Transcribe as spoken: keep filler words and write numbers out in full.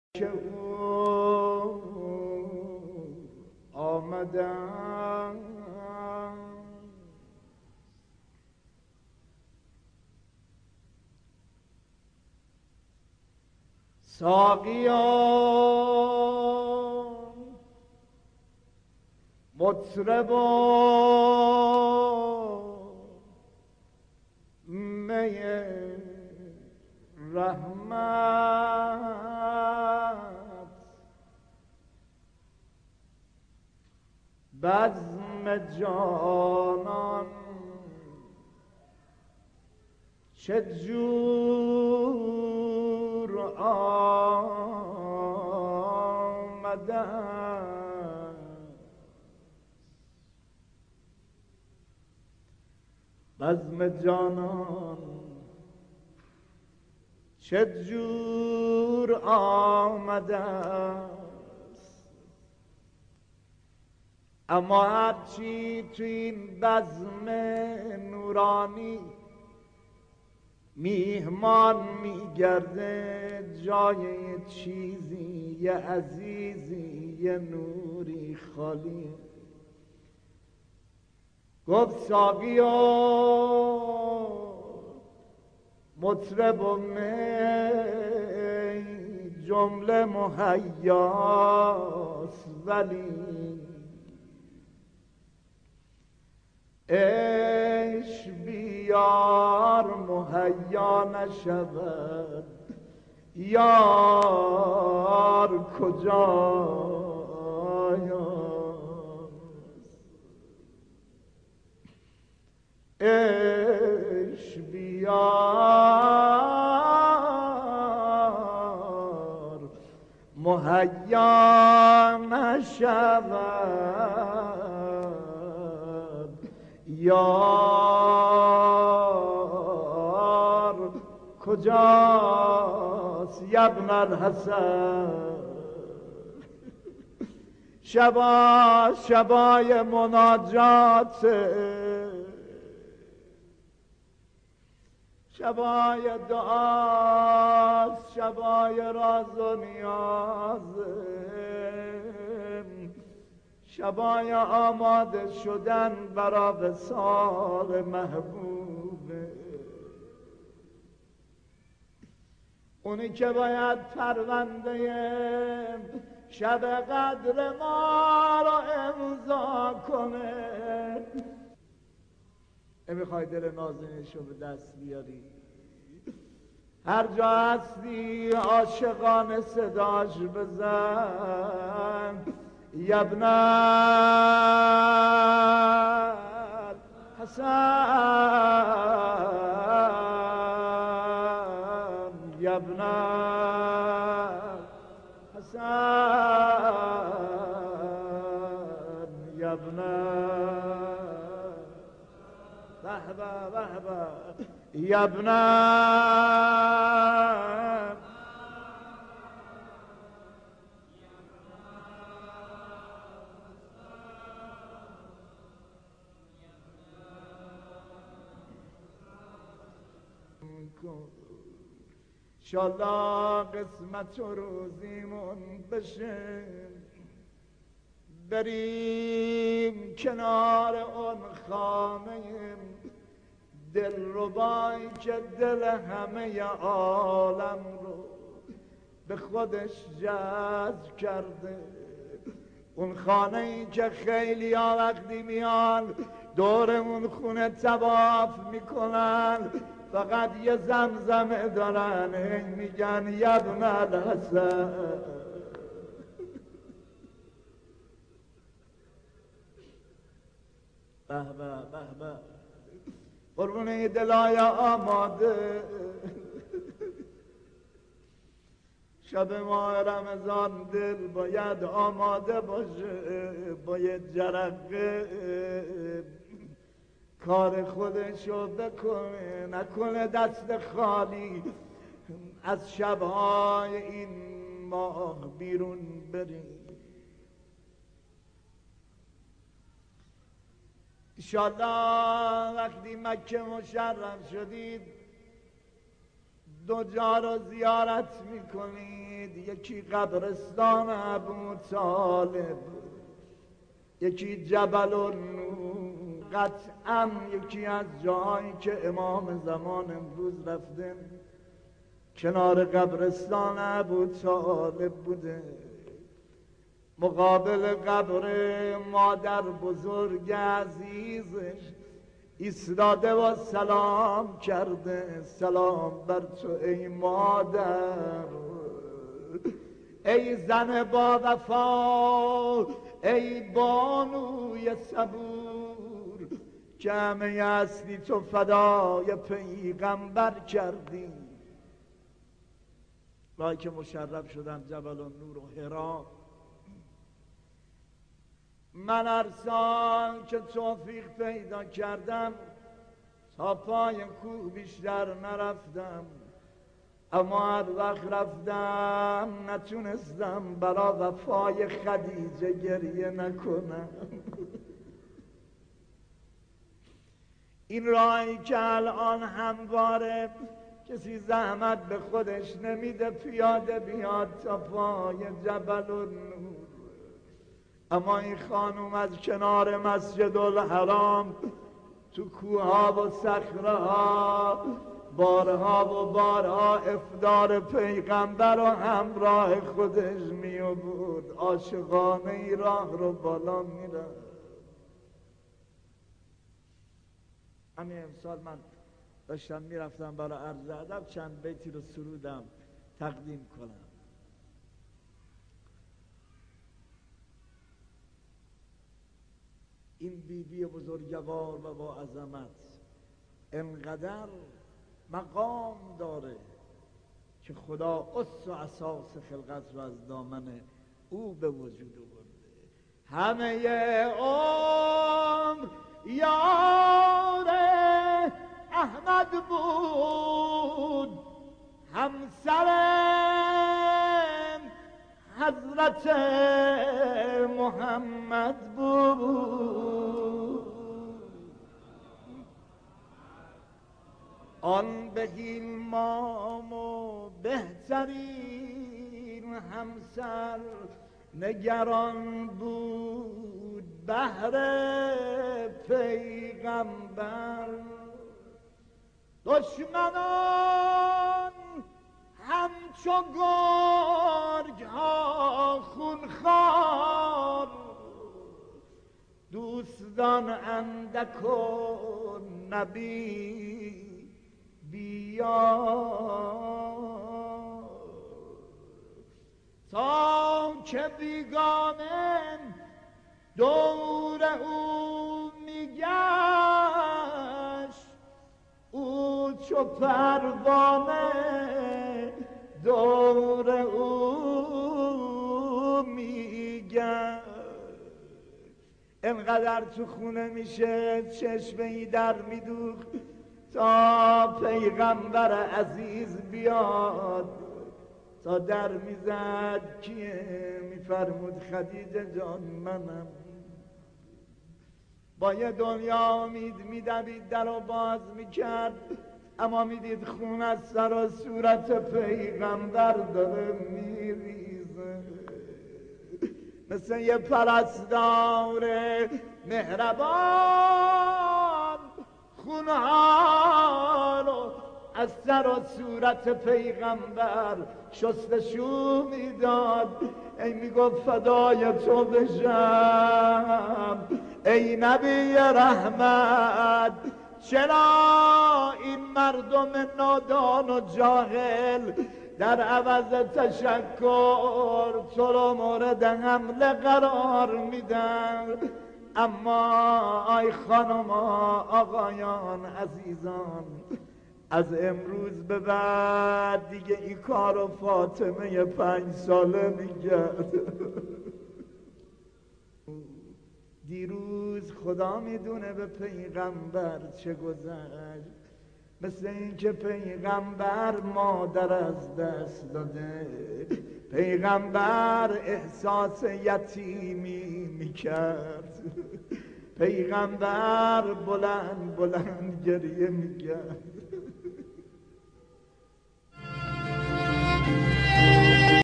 که او آمدن ساقیان مطربان می رحمت بزم جانان چه جور آمدن بزم جانان چه جور آمدن اما هرچی تو این بزم نورانی میهمان میگرده جای چیزی یه عزیزی یه نوری خالی گفت ساقیا مطرب و می جمله مهیاست ولی عشق بیار مهیا نشود یار کجاست عشق بیار مهیا نشود یار کجاست یبن الحسن شبا شبای مناجات شبای دعاست شبای راز و نیاز شبای آماده شدن برای وصال محبوب اونی که باید پرونده شب قدر ما رو امضا کنه نمیخوای دل نازنینش رو به دست بیاری هر جا هستی عاشقانه صداش بزن یبن الحسن یبن الحسن یبن وحبه وحبه یبن انشالله قسمت و روزیمون بشه بریم کنار اون خانه دلربایی که دل همه عالم رو به خودش جذب کرده اون خانه ای که خیلی ها وقتی میان دور اون خونه طواف میکنن فقط یه زمزمه دارن هی میگن یبن الحسن به به به به قربونه دلای آماده شب ماه رمضان دل باید آماده باشه با یه جرقه کار خودشو بکنه نکنه دست خالی از شبهای این ماه بیرون بریم انشالله وقتی مکه مشرف شدید دو جا رو زیارت میکنید فرمودید یکی قبرستان ابو طالب، یکی جبل النور، قطعا یکی از جایی که امام زمان امروز رفتیم کنار قبرستان ابو طالب بوده، مقابل قبر مادر بزرگ عزیزش ایستاده و سلام کرده. سلام بر تو ای مادر، ای زن با وفا، ای بانوی صبور، که همه هستی تو فدای پیغمبر کردی. وای که مشرف شدم جبل النور و حرا. من هر سال که توفیق پیدا کردم تا پای کوه بیشتر نرفتم، اما هر وقت رفتم نتونستم برا وفای خدیجه گریه نکنم. این راهی که الان همواره کسی زحمت به خودش نمیده پیاده بیاد تا پای جبل النور، اما این خانوم از کنار مسجد الحرام تو کوها و صخره‌ها بارها و بارها افطار پیغمبر رو همراه خودش می آورد، عاشقانه ای راه رو بالا میره. همین امسال من داشتم میرفتم برای عرض ادب چند بیتی رو سرودم تقدیم کنم. این بیبی بزرگوار و با عظمت انقدر مقام داره که خدا اس و اساس خلقت رو از دامن او به وجود آورده. همه عمر یار احمد بود، همسر حضرت محمد بود، آن بهین مام و بهترین همسر نگران بود بهر پیغمبر. دشمنان همچو گرگ ها خونخوار، دوستان اندک و نبی بیار، تا که بیگانه دور او میگشت، او چو پروانه دور او میگشت. انقدر تو خونه میشه چشم ای در میدوخت تا پیغمبر عزیز بیاد، تا در میزد کیه؟ میفرمود خدیجه جان منم. با یه دنیا امید میدوید در رو باز میکرد، اما میدید خون از سر و صورت پیغمبر داره میریزه. مثل یه پرستار مهربان خونها رو از سر و صورت پیغمبر شستشو میداد. ای میگفت فدای تو بشم ای نبی رحمت، چرا این مردم نادان و جاهل در عوض تشکر تو رو مورد حمله قرار میدن؟ اما آی خانما، آقایان، عزیزان، از امروز به بعد دیگه این کارو فاطمه پنج ساله میگرد. دیروز خدا میدونه به پیغمبر چه گذشت، مثل این که پیغمبر مادر از دست داده، پیغمبر احساس یتیمی میکرد، پیغمبر بلند بلند گریه میکرد.